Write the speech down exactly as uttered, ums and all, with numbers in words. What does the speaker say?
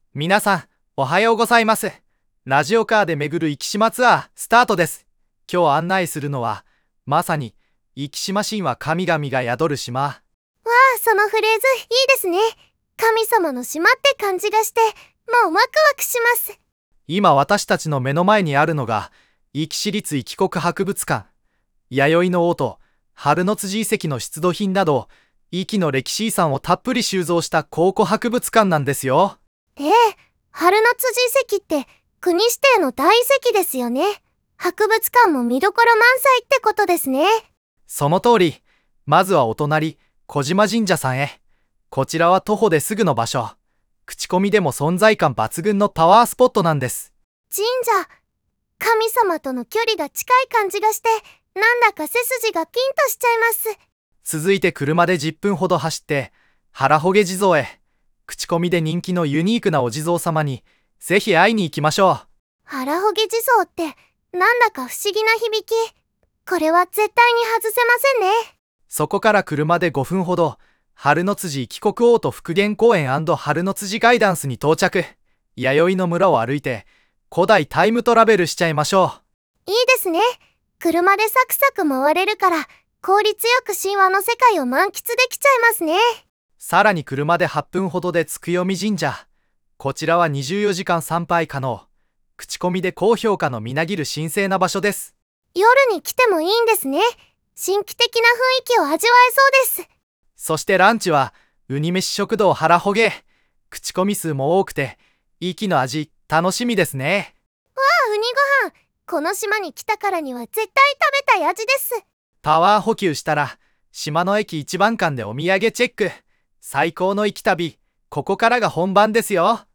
皆さん、おはようございます。ラジオカーで巡る壱岐島ツアースタートです。今日案内するのは、まさに、壱岐島神話神々が宿る島。わあ、そのフレーズいいですね。神様の島って感じがして、もうワクワクします。 今私たちの目の前にあるのが、壱岐市立壱岐国博物館。弥生の王と春の辻遺跡の出土品など、壱岐の歴史遺産をたっぷり収蔵した考古博物館なんですよ。 ええ、春の辻遺跡って国指定の大遺跡ですよね。博物館も見どころ満載ってことですね。 その通り。まずはお隣、小島神社さんへ。こちらは徒歩ですぐの場所。口コミでも存在感抜群のパワースポットなんです。 神社、神様との距離が近い感じがして、なんだか背筋がキンとしちゃいます。 続いて車でじゅっぷんほど走って、原ホゲ地蔵へ。口コミで人気のユニークなお地蔵様に、ぜひ会いに行きましょう。 原ホゲ地蔵って、なんだか不思議な響き。これは絶対に外せませんね。 そこから車でごふんほど、春の辻帰国王と復元公園&春の辻ガイダンスに到着。弥生の村を歩いて、古代タイムトラベルしちゃいましょう。いいですね。車でサクサク回れるから、効率よく神話の世界を満喫できちゃいますね。 さらに車ではっぷんほどで月読神社。こちらはにじゅうよじかん参拝可能。口コミで高評価のみなぎる神聖な場所です。 夜に来てもいいんですね。神秘的な雰囲気を味わえそうです。 そしてランチは、ウニ飯食堂原ホゲ。口コミ数も多くて、壱岐の味、楽しみですね。 わあ、ウニご飯。この島に来たからには絶対食べたい味です。 パワー補給したら、島の駅一番館でお土産チェック。最高の壱岐旅、ここからが本番ですよ。